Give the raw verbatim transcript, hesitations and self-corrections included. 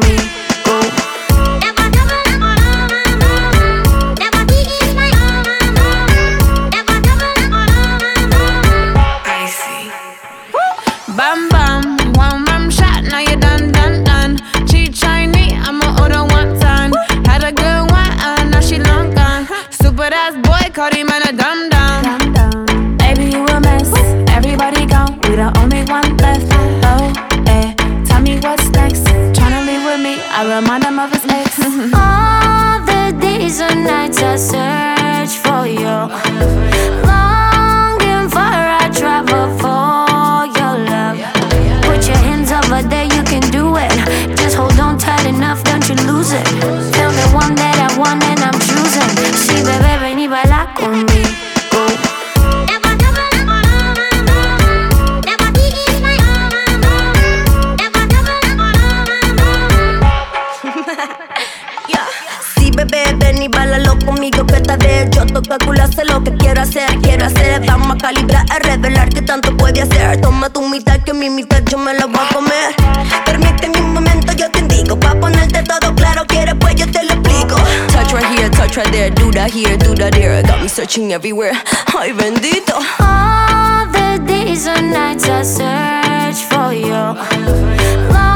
conmigo. Bam bam, one rum shot, now you done, done, done. Cheat Chinese, I'ma order one ton. Had a good one, uh, now she long gone. Stupid ass boy, caught him in a dumb dumb. Baby, you a mess, everybody gone, we the only one left. Oh, eh, tell me what's next. Tryna leave with me, I remind him of his ex. All the days and nights I search for you, longing for I travel for your love. Put your hands over there, you can do it. Just hold on tight enough, don't you lose it. Feel the one that I want and I'm choosing. Sí, bebé, ven y baila conmigo. Bebé, ven y bálalo conmigo que esta vez yo toco culo, hace lo que quiero hacer, quiero hacer. Vamos a calibrar, a revelar qué tanto puede hacer. Toma tu mitad que mi mitad yo me la voy a comer. Permíteme un momento, yo te indico, pa' ponerte todo claro, quieres pues yo te lo explico. Touch right here, touch right there, do that here, do that there. Got me searching everywhere, ay bendito. All the days and nights I search for you.